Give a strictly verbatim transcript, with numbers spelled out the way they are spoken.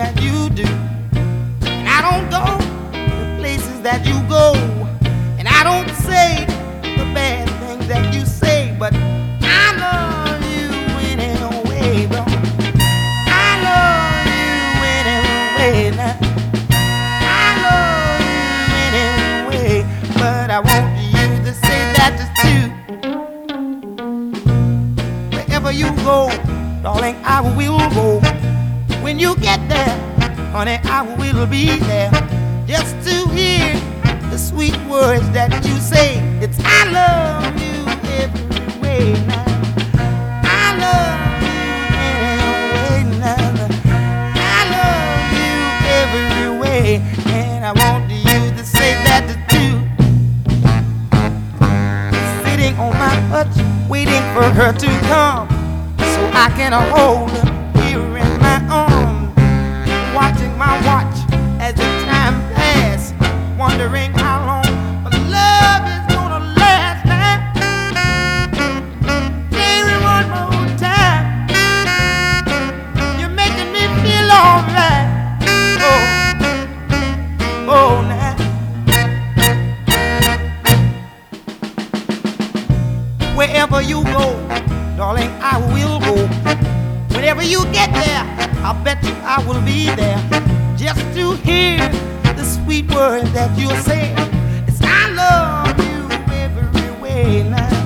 that you do. And I don't go the places that you go. And I don't say the bad things that you say. But I love you anyway, bro. I love you anyway now. I love you anyway. But I want you to say that just too. Wherever you go, darling, I will go. When you get there, honey, I will be there. Just to hear the sweet words that you say. It's I love you every way now. I love you anyway now. I love you every way. And I want you to say that too. Sitting on my hutch, waiting for her to come, so I can hold her here in my arms, watching my watch as the time passes, wondering how long my love is gonna last. Baby, one more time, you're making me feel alright. Oh, oh, now. Wherever you go, darling, I will go. Whenever you get there, I'll bet you I will be there. Just to hear the sweet words that you'll say. It's I love you every way now.